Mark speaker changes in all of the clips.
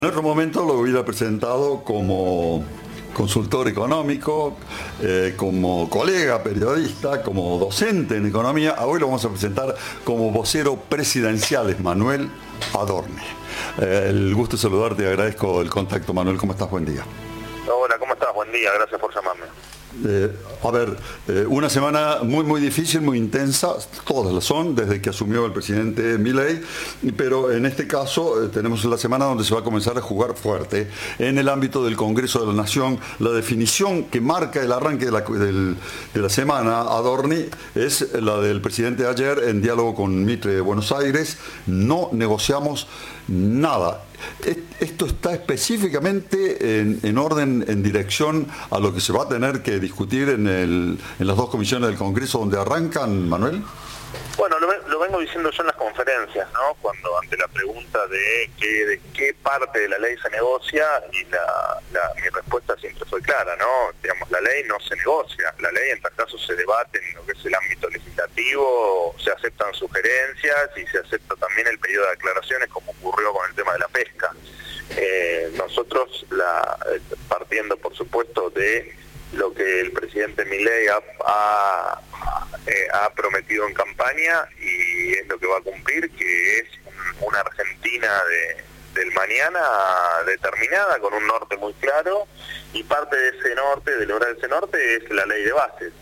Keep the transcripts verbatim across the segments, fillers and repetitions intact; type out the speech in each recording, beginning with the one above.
Speaker 1: En otro momento lo hubiera presentado como consultor económico, eh, como colega periodista, como docente en economía. Hoy lo vamos a presentar como vocero presidencial, es Manuel Adorni. Eh, el gusto de saludarte y agradezco el contacto, Manuel. ¿Cómo estás? Buen día.
Speaker 2: Hola, ¿cómo estás? Buen día, gracias por llamarme.
Speaker 1: Eh, a ver, eh, una semana muy muy difícil, muy intensa, todas las son, desde que asumió el presidente Milei, pero en este caso eh, tenemos la semana donde se va a comenzar a jugar fuerte en el ámbito del Congreso de la Nación. La definición que marca el arranque de la, del, de la semana, Adorni, es la del presidente ayer en diálogo con Mitre de Buenos Aires: no negociamos nada. Esto está específicamente en, en orden, en dirección a lo que se va a tener que discutir en, el, en las dos comisiones del Congreso donde arrancan, Manuel.
Speaker 2: Bueno, lo, lo vengo diciendo yo en las conferencias, ¿no? Cuando ante la pregunta de qué, de qué parte de la ley se negocia, y la, la, mi respuesta siempre fue clara, ¿no? Digamos, la ley no se negocia, la ley en tal caso se debate en lo que es el ámbito legislativo, se aceptan sugerencias y se acepta también el pedido de aclaraciones, como ocurrió con el tema de la pesca. Eh, nosotros, la, partiendo por supuesto de lo que el presidente Milei ha, ha, eh, ha prometido en campaña, y es lo que va a cumplir, que es un, una Argentina de, del mañana determinada, con un norte muy claro, y parte de ese norte, de lograr ese norte, es la ley de bases.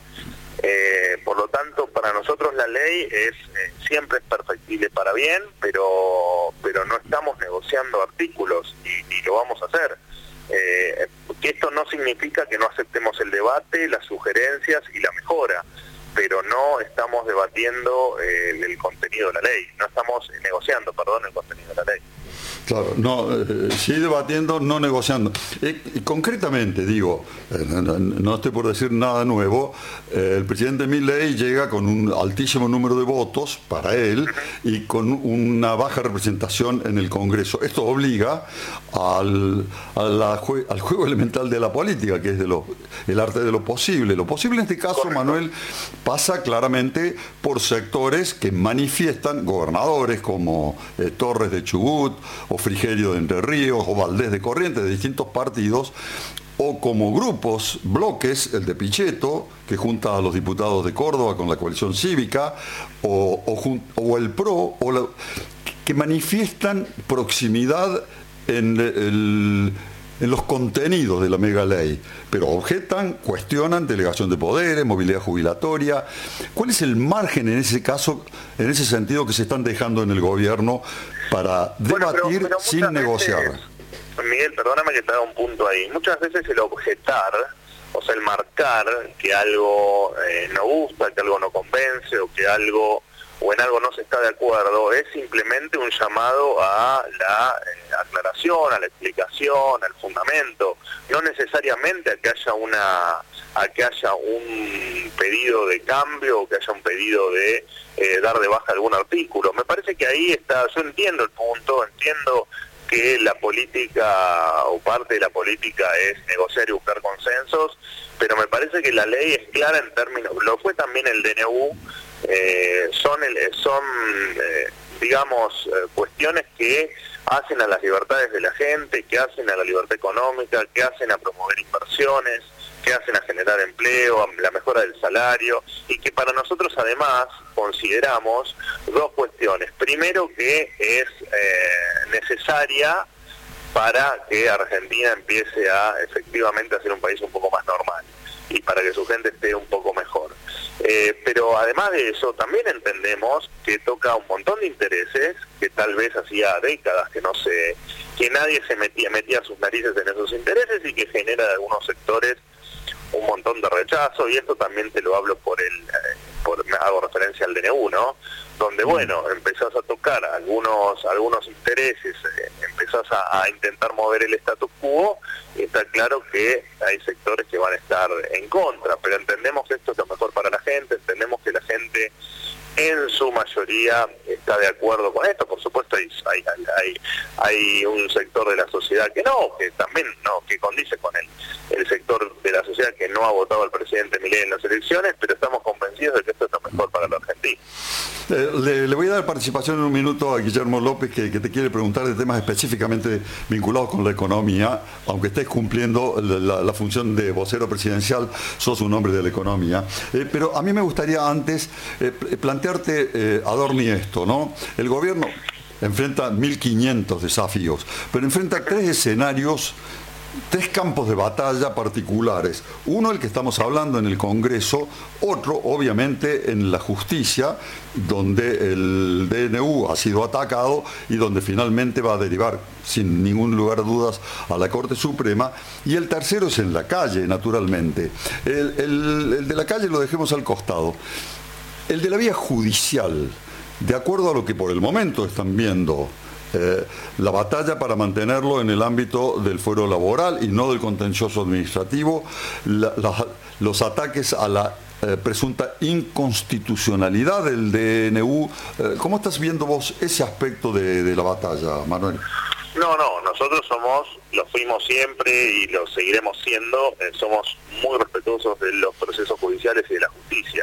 Speaker 2: Eh, por lo tanto, para nosotros la ley es eh, siempre es perfectible para bien, pero pero no estamos negociando artículos, y, y lo vamos a hacer. Eh, que esto no significa que no aceptemos el debate, las sugerencias y la mejora, pero no estamos debatiendo eh, el, el contenido de la ley, no estamos negociando, perdón, el contenido de la ley.
Speaker 1: Claro, no, eh, sí debatiendo, no negociando. Eh, concretamente, digo, eh, no, no estoy por decir nada nuevo, eh, el presidente Milei llega con un altísimo número de votos para él y con una baja representación en el Congreso. Esto obliga al, a la jue, al juego elemental de la política, que es de lo, el arte de lo posible. Lo posible en este caso, correcto, Manuel, pasa claramente por sectores que manifiestan, gobernadores como eh, Torres de Chubut, o Frigerio de Entre Ríos, o Valdés de Corrientes, de distintos partidos, o como grupos, bloques, el de Pichetto, que junta a los diputados de Córdoba con la coalición cívica, o, o, o el PRO, o la, que manifiestan proximidad en, el, en los contenidos de la mega ley, pero objetan, cuestionan delegación de poderes, movilidad jubilatoria. ¿Cuál es el margen en ese caso, en ese sentido, que se están dejando en el gobierno para debatir, bueno, pero, pero sin negociar?
Speaker 2: Veces, Miguel, perdóname que te haga un punto ahí. Muchas veces el objetar, o sea, el marcar que algo eh, no gusta, que algo no convence, o que algo o en algo no se está de acuerdo, es simplemente un llamado a la eh, aclaración, a la explicación, al fundamento, no necesariamente a que haya una a que haya un pedido de cambio, o que haya un pedido de eh, dar de baja algún artículo. Me parece que ahí está, yo entiendo el punto, entiendo que la política, o parte de la política, es negociar y buscar consensos, pero me parece que la ley es clara en términos, lo fue también el D N U, eh, son, el, son eh, digamos, eh, cuestiones que hacen a las libertades de la gente, que hacen a la libertad económica, que hacen a promover inversiones, que hacen a generar empleo, a la mejora del salario, y que para nosotros además consideramos dos cuestiones. Primero, que es eh, necesaria para que Argentina empiece a efectivamente a ser un país un poco más normal, y para que su gente esté un poco mejor. Eh, pero además de eso, también entendemos que toca un montón de intereses que tal vez hacía décadas que no se, que nadie se metía, metía sus narices en esos intereses, y que genera de algunos sectores un montón de rechazo. Y esto también te lo hablo por el, eh, por, hago referencia al D N U, ¿no? Donde, bueno, empezás a tocar algunos algunos intereses, eh, empezás a, a intentar mover el status quo, y está claro que hay sectores que van a estar en contra, pero entendemos que esto es lo mejor para la gente, entendemos que la gente en su mayoría está de acuerdo con esto. Por supuesto hay, hay, hay, hay un sector de la sociedad que no, que también no, que condice con el, el sector de la sociedad que no ha votado al presidente Milei en las elecciones, pero estamos convencidos de que esto es lo mejor para la Argentina.
Speaker 1: Eh, le, le voy a dar participación en un minuto a Guillermo López, que, que te quiere preguntar de temas específicamente vinculados con la economía, aunque estés cumpliendo la, la, la función de vocero presidencial, sos un hombre de la economía. Eh, pero a mí me gustaría antes eh, plantearte, eh, Adorni, esto, ¿no? El gobierno enfrenta mil quinientos desafíos, pero enfrenta tres escenarios, tres campos de batalla particulares. Uno, el que estamos hablando en el Congreso; otro, obviamente, en la justicia, donde el D N U ha sido atacado y donde finalmente va a derivar, sin ningún lugar a dudas, a la Corte Suprema; y el tercero es en la calle, naturalmente. El, el, el de la calle lo dejemos al costado. El de la vía judicial, de acuerdo a lo que por el momento están viendo, Eh, la batalla para mantenerlo en el ámbito del fuero laboral y no del contencioso administrativo, la, la, los ataques a la eh, presunta inconstitucionalidad del D N U. Eh, ¿Cómo estás viendo vos ese aspecto de, de la batalla, Manuel?
Speaker 2: No, no, nosotros somos, lo fuimos siempre y lo seguiremos siendo, eh, somos muy respetuosos de los procesos judiciales y de la justicia.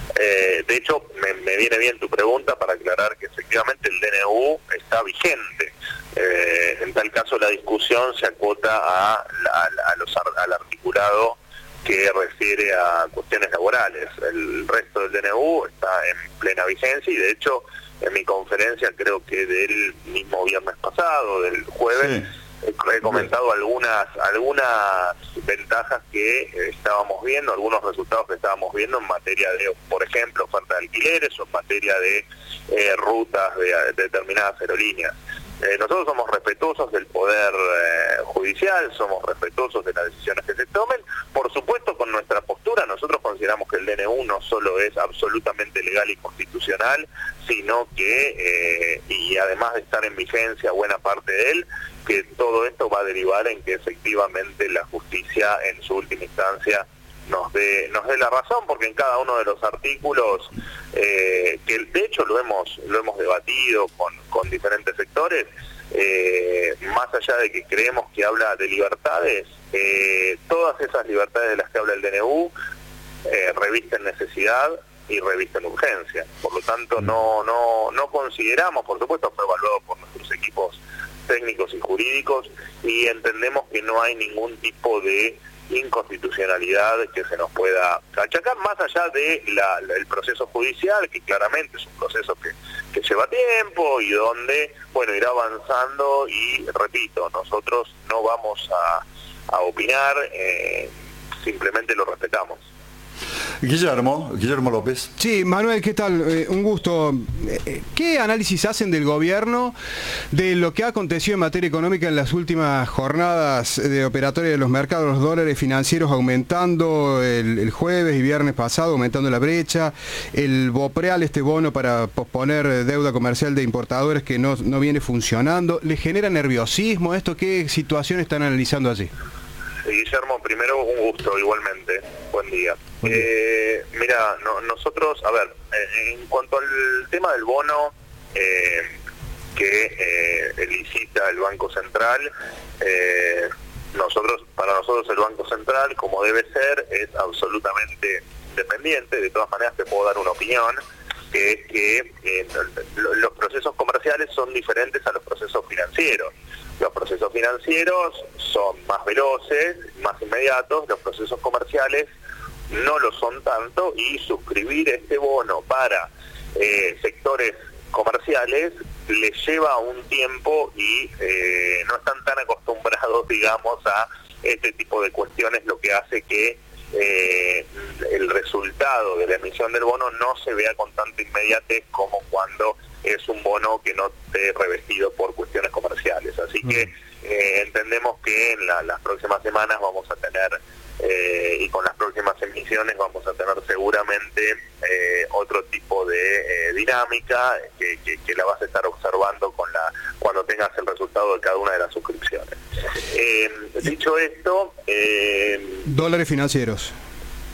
Speaker 2: Eh, de hecho, me, me viene bien tu pregunta para aclarar que efectivamente el D N U está vigente. Eh, en tal caso, la discusión se acota a, a, a los, al articulado que refiere a cuestiones laborales. El resto del D N U está en plena vigencia y, de hecho, en mi conferencia, creo que del mismo viernes pasado, del jueves, sí, he comentado algunas algunas ventajas que estábamos viendo, algunos resultados que estábamos viendo en materia de, por ejemplo, oferta de alquileres o en materia de eh, rutas de, de determinadas aerolíneas. Eh, nosotros somos respetuosos del poder eh, judicial, somos respetuosos de las decisiones que se tomen. Por supuesto, con nuestra postura, nosotros consideramos que el D N U no solo es absolutamente legal y constitucional, sino que, eh, y además de estar en vigencia buena parte de él, que todo esto va a derivar en que efectivamente la justicia en su última instancia nos dé nos dé la razón, porque en cada uno de los artículos, eh, que de hecho lo hemos lo hemos debatido con, con diferentes sectores, eh, más allá de que creemos que habla de libertades, eh, todas esas libertades de las que habla el D N U eh, revisten necesidad y revisten urgencia. Por lo tanto, no no no consideramos, por supuesto fue evaluado por nuestros equipos técnicos y jurídicos, y entendemos que no hay ningún tipo de inconstitucionalidad que se nos pueda achacar, más allá de la, la, el proceso judicial, que claramente es un proceso que, que lleva tiempo y donde, bueno, irá avanzando, y repito, nosotros no vamos a, a opinar, eh, simplemente lo respetamos.
Speaker 1: Guillermo, Guillermo López.
Speaker 3: Sí, Manuel, ¿qué tal? Eh, un gusto. ¿Qué análisis hacen del gobierno de lo que ha acontecido en materia económica en las últimas jornadas de operatoria de los mercados, los dólares financieros aumentando el, el jueves y viernes pasado, aumentando la brecha, el BOPREAL, este bono para posponer deuda comercial de importadores que no, no viene funcionando? ¿Le genera nerviosismo esto? ¿Qué situación están analizando allí?
Speaker 2: Guillermo, primero un gusto, igualmente. Buen día.
Speaker 3: Buen día.
Speaker 2: Eh, mira, no, nosotros, a ver, eh, en cuanto al tema del bono eh, que eh, licita el Banco Central, eh, nosotros, para nosotros el Banco Central, como debe ser, es absolutamente independiente. De todas maneras, te puedo dar una opinión, que es que eh, los procesos comerciales son diferentes a los procesos financieros. Los procesos financieros son más veloces, más inmediatos; los procesos comerciales no lo son tanto, y suscribir este bono para eh, sectores comerciales les lleva un tiempo y eh, no están tan acostumbrados, digamos, a este tipo de cuestiones, lo que hace que eh, el resultado de la emisión del bono no se vea con tanta inmediatez como cuando es un bono que no esté revestido por cuestiones comerciales. Así que eh, entendemos que en la, las próximas semanas vamos a tener, eh, y con las próximas emisiones vamos a tener seguramente eh, otro tipo de eh, dinámica que, que, que la vas a estar observando con la cuando tengas el resultado de cada una de las suscripciones. Eh, dicho esto... Eh,
Speaker 3: Dólares financieros.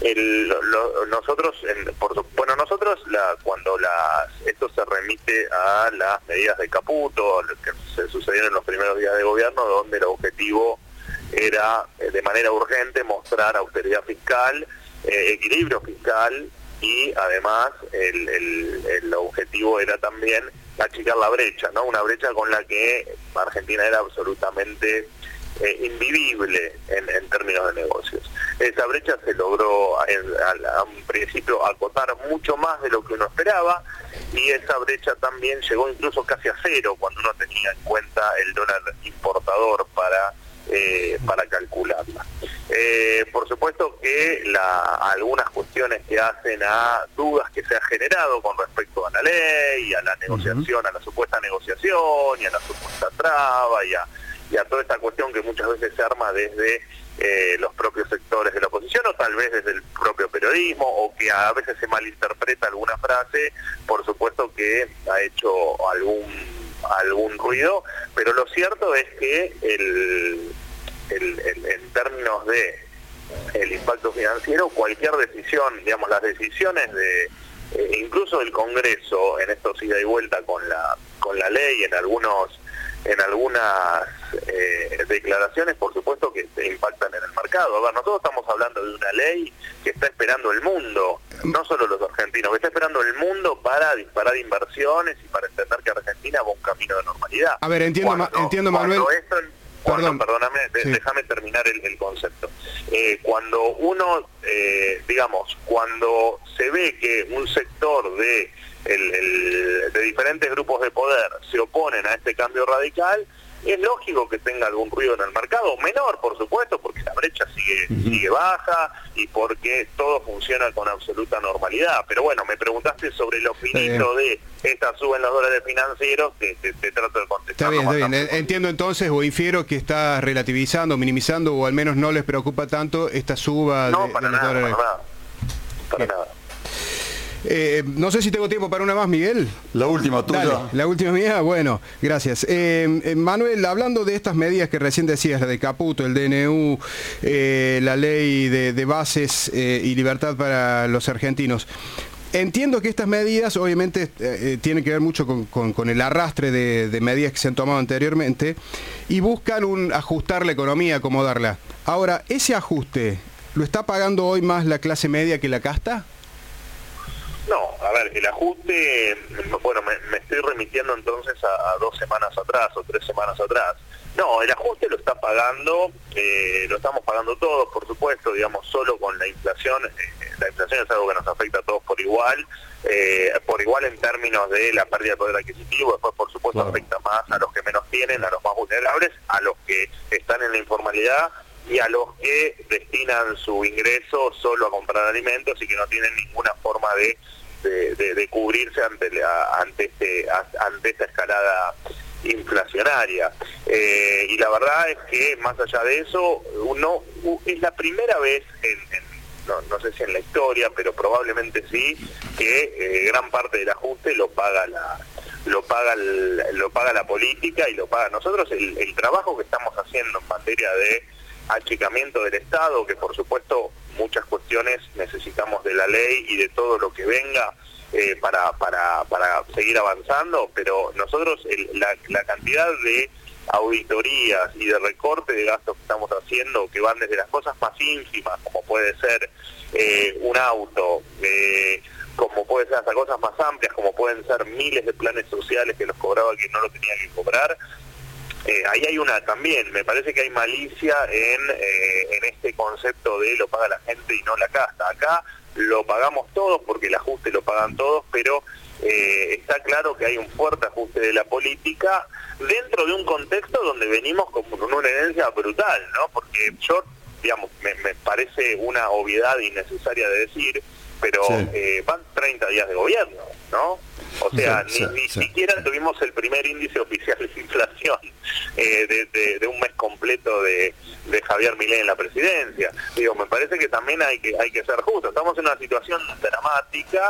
Speaker 2: el, lo, nosotros, en, por, bueno, nosotros la, cuando las, esto se remite a las medidas de Caputo, que se sucedieron en los primeros días de gobierno, donde el objetivo era eh, de manera urgente mostrar austeridad fiscal, eh, equilibrio fiscal, y además el, el, el objetivo era también achicar la brecha, ¿no? Una brecha con la que Argentina era absolutamente eh, invivible en, en términos de negocios. Esa brecha se logró en, a, a un principio acotar mucho más de lo que uno esperaba, y esa brecha también llegó incluso casi a cero cuando uno tenía en cuenta el dólar importador para eh, para calcularla. Eh, por supuesto que la, algunas cuestiones que hacen a dudas que se ha generado con respecto a la ley, a la negociación, uh-huh. a la supuesta negociación, y a la supuesta traba, y a, y a toda esta cuestión que muchas veces se arma desde eh, los propios sectores de la oposición, o tal vez desde el propio periodismo, o que a veces se malinterpreta alguna frase, por supuesto que ha hecho algún algún ruido, pero lo cierto es que el, el, el en términos de el impacto financiero, cualquier decisión, digamos, las decisiones de eh, incluso del Congreso en estos ida y vuelta con la con la ley, en algunos en algunas eh, declaraciones, por supuesto que impactan en el mercado. A ver, nosotros estamos hablando de una ley que está esperando el mundo, no solo los argentinos, que está esperando el mundo para disparar inversiones y para entender que Argentina va un camino de normalidad.
Speaker 3: A ver, entiendo,
Speaker 2: cuando,
Speaker 3: ma entiendo Manuel.
Speaker 2: Esto, cuando,
Speaker 3: Perdón.
Speaker 2: Perdóname,
Speaker 3: sí.
Speaker 2: déjame terminar el, el concepto. Eh, cuando uno, eh, digamos, cuando se ve que un sector de El, el, de diferentes grupos de poder se oponen a este cambio radical, es lógico que tenga algún ruido en el mercado, menor por supuesto, porque la brecha sigue uh-huh. sigue baja y porque todo funciona con absoluta normalidad. Pero bueno, me preguntaste sobre lo finito de esta suba en los dólares financieros, que te, te trato de contestar.
Speaker 3: Está bien, está bien. Entiendo entonces, o infiero que está relativizando, minimizando, o al menos no les preocupa tanto esta suba
Speaker 2: no,
Speaker 3: de,
Speaker 2: para
Speaker 3: de los
Speaker 2: nada,
Speaker 3: dólares.
Speaker 2: para nada, para bien. nada.
Speaker 3: Eh, no sé si tengo tiempo para una más, Miguel.
Speaker 1: La última tuya.
Speaker 3: Dale, la última mía, bueno, gracias. Eh, eh, Manuel, hablando de estas medidas que recién decías, la de Caputo, el D N U, eh, la ley de, de bases eh, y libertad para los argentinos, entiendo que estas medidas obviamente eh, tienen que ver mucho con, con, con el arrastre de, de medidas que se han tomado anteriormente y buscan un, ajustar la economía, acomodarla. Ahora, ¿ese ajuste lo está pagando hoy más la clase media que la casta?
Speaker 2: No, a ver, el ajuste, bueno, me, me estoy remitiendo entonces a, a dos semanas atrás o tres semanas atrás. No, el ajuste lo está pagando, eh, lo estamos pagando todos, por supuesto, digamos, solo con la inflación. Eh, la inflación es algo que nos afecta a todos por igual, eh, por igual en términos de la pérdida de poder adquisitivo. Después, por supuesto, claro, afecta más a los que menos tienen, a los más vulnerables, a los que están en la informalidad y a los que destinan su ingreso solo a comprar alimentos y que no tienen ninguna forma de de, de, de cubrirse ante la, ante este ante esta escalada inflacionaria. Eh, y la verdad es que más allá de eso, uno es la primera vez en, en no, no sé si en la historia, pero probablemente sí, que eh, gran parte del ajuste lo paga la lo paga el, lo paga la política y lo paga nosotros. El, el trabajo que estamos haciendo en materia de achicamiento del Estado, que por supuesto muchas cuestiones necesitamos de la ley y de todo lo que venga eh, para, para, para seguir avanzando, pero nosotros el, la, la cantidad de auditorías y de recorte de gastos que estamos haciendo, que van desde las cosas más ínfimas, como puede ser eh, un auto, eh, como puede ser hasta cosas más amplias, como pueden ser miles de planes sociales que los cobraba quien no lo tenía que cobrar. Eh, ahí hay una también, me parece que hay malicia en, eh, en este concepto de lo paga la gente y no la casta. Acá lo pagamos todos porque el ajuste lo pagan todos, pero eh, está claro que hay un fuerte ajuste de la política dentro de un contexto donde venimos con una herencia brutal, ¿no? Porque yo, digamos, me, me parece una obviedad innecesaria de decir, pero sí. eh, van treinta días de gobierno, ¿no? O sea, sí, ni, sí, ni sí, siquiera sí. tuvimos el primer índice oficial de inflación eh, de, de, de un mes completo de, de Javier Milei en la presidencia. Digo, me parece que también hay que hay que ser justos. Estamos en una situación dramática,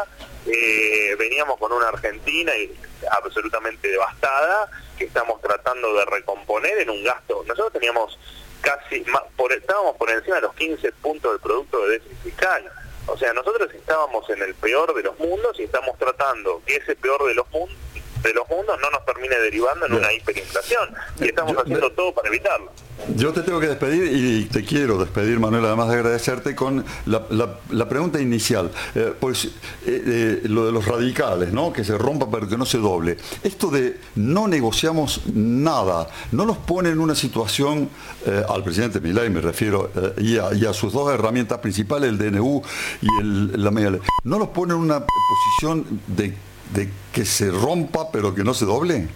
Speaker 2: eh, veníamos con una Argentina absolutamente devastada, que estamos tratando de recomponer en un gasto. Nosotros teníamos casi, por, estábamos por encima de los quince puntos del Producto de Déficit Fiscal. O sea, nosotros estábamos en el peor de los mundos y estamos tratando que ese peor de los mundos de los mundos no nos termine derivando en una hiperinflación, y estamos
Speaker 1: Yo,
Speaker 2: haciendo
Speaker 1: de,
Speaker 2: todo para evitarlo.
Speaker 1: Yo te tengo que despedir y te quiero despedir, Manuel, además de agradecerte con la, la, la pregunta inicial. Eh, pues eh, eh, lo de los radicales, ¿no? Que se rompa pero que no se doble. Esto de no negociamos nada, ¿no los pone en una situación, eh, al presidente Milei me refiero, eh, y, a, y a sus dos herramientas principales, el D N U y el, la media ley, ¿no los pone en una posición de de que se rompa pero que no se doble?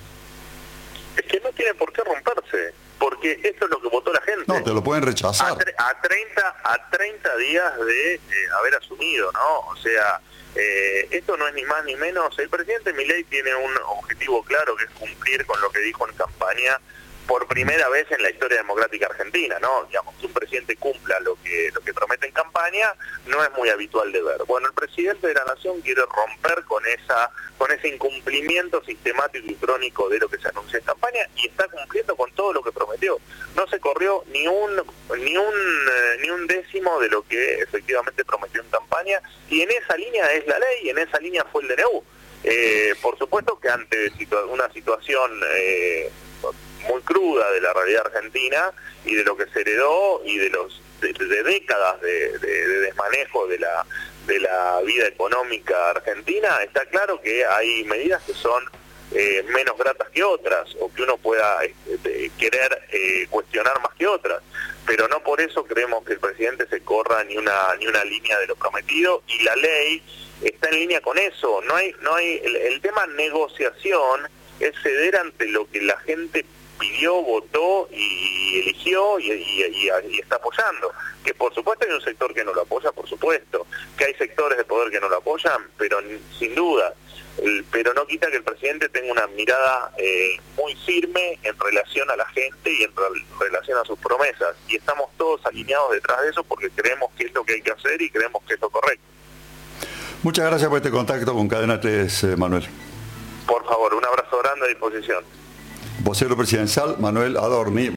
Speaker 2: Es que no tiene por qué romperse, porque esto es lo que votó la gente.
Speaker 1: No, te lo pueden rechazar.
Speaker 2: A, tre a, treinta, a treinta días de eh, haber asumido, ¿no? O sea, eh, esto no es ni más ni menos. El presidente Milei tiene un objetivo claro, que es cumplir con lo que dijo en campaña por primera vez en la historia democrática argentina, ¿no? Digamos, que un presidente cumpla lo que lo que promete en campaña no es muy habitual de ver. Bueno, el presidente de la Nación quiere romper con esa con ese incumplimiento sistemático y crónico de lo que se anunció en campaña, y está cumpliendo con todo lo que prometió. No se corrió ni un ni un eh, ni un décimo de lo que efectivamente prometió en campaña, y en esa línea es la ley, y en esa línea fue el D N U. Eh, por supuesto que ante situa una situación eh, muy cruda de la realidad argentina y de lo que se heredó y de los de, de décadas de, de, de desmanejo de la de la vida económica argentina, está claro que hay medidas que son eh, menos gratas que otras, o que uno pueda este, querer eh, cuestionar más que otras, pero no por eso creemos que el presidente se corra ni una ni una línea de lo prometido, y la ley está en línea con eso. No hay no hay el, el tema negociación es ceder ante lo que la gente pidió, votó y eligió y, y, y, y está apoyando. Que por supuesto hay un sector que no lo apoya, por supuesto. Que hay sectores de poder que no lo apoyan, pero sin duda. El, pero no quita que el presidente tenga una mirada eh, muy firme en relación a la gente y en re relación a sus promesas. Y estamos todos alineados detrás de eso porque creemos que es lo que hay que hacer y creemos que es lo correcto.
Speaker 1: Muchas gracias por este contacto con Cadena tres, eh, Manuel.
Speaker 2: Por favor, un abrazo grande a disposición.
Speaker 1: Vocero presidencial, Manuel Adorni.